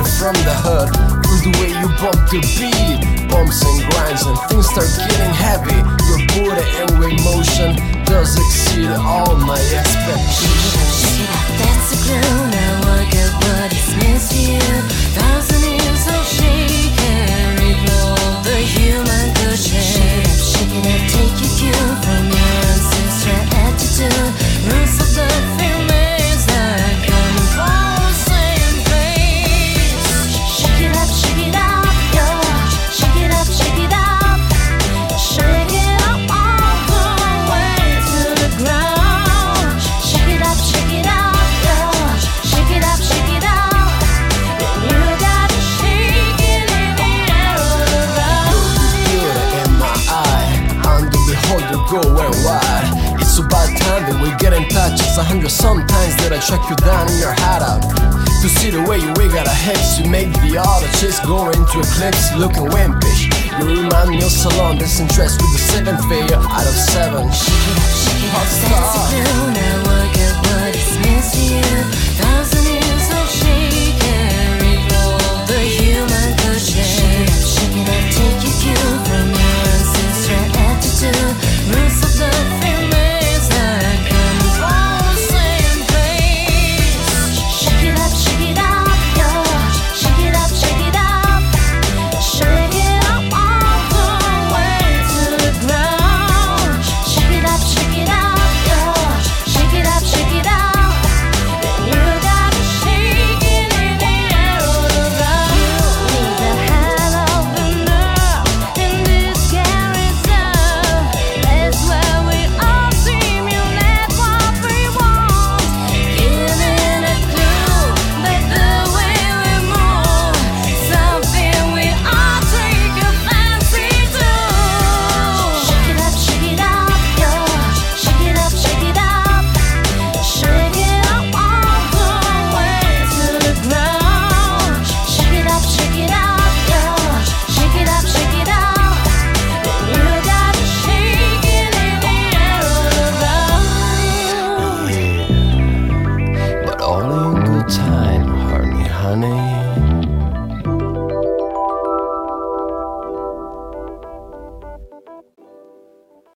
from the hood. Feel the way you bump the beat, bumps and grinds, and things start getting heavy. Your booty and weight motion does exceed all my expectations. That's the groove, now work out what is meant to you. 1,000 years of shake and revolve the human cushion. Shake it up, take your cue from your ancestral attitude. Roots of the feelings that come from the same place. Shake it up, yo. Shake it up, shake it up. Shake it up all the way to the ground. Shake it up, yo. Shake it up, shake it up. You gotta shake it in the air all around. Beauty in my eye, I'm the beholder going wide. It's about time that we get in touch. It's 100 sometimes that I check you down in your hideout. To see the way you wiggle the hips, you make the other chicks go into eclipse, looking wimpish. You remind me of Salon, disinterest with the 7th failure out of 7. Shake it up, that's the groove, now work out what is meant to you. 1,000